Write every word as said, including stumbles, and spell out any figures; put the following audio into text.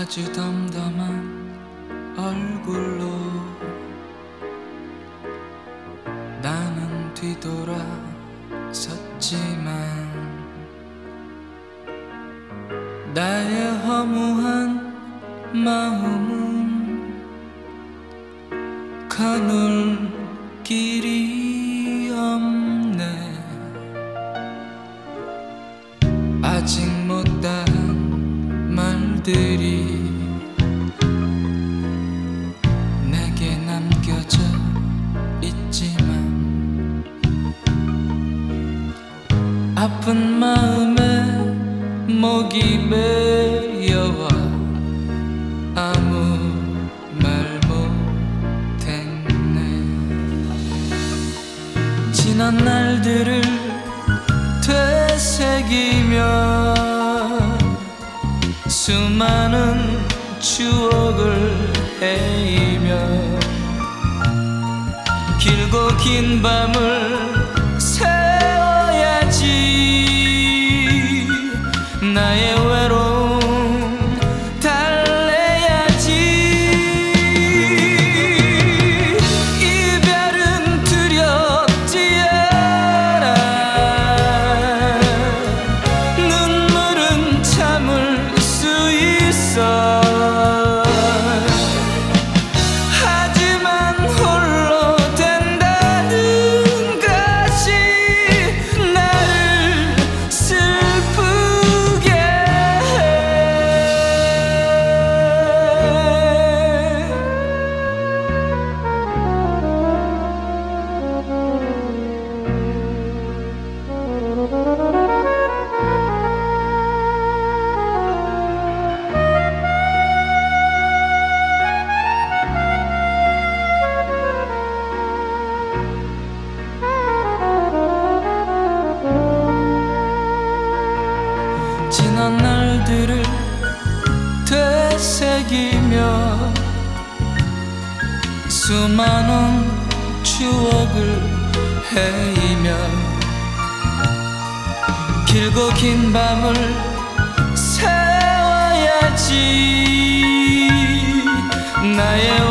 아주 덤덤한 얼굴로 나는 뒤돌아 섰지만 나의 허무한 마음은 가눌 길이 없네. 아직 못다한 말들이 내게 남겨져 있지만 아픈 마음에 목이 메여와 아무 말 못했네. 지난 날들을 되새기며 수많은 추억을 헤이며 길고 긴 밤을 새워야지. 나의 외로움 달래야지. 이별은 두렵지 않아. 눈물은 참을 수 있어. 하지만 홀로 된다는 것이 나를 슬프게 지난 날들을 되새기며 수많은 추억을 헤이며 길고 긴 밤을 새워야지. 나의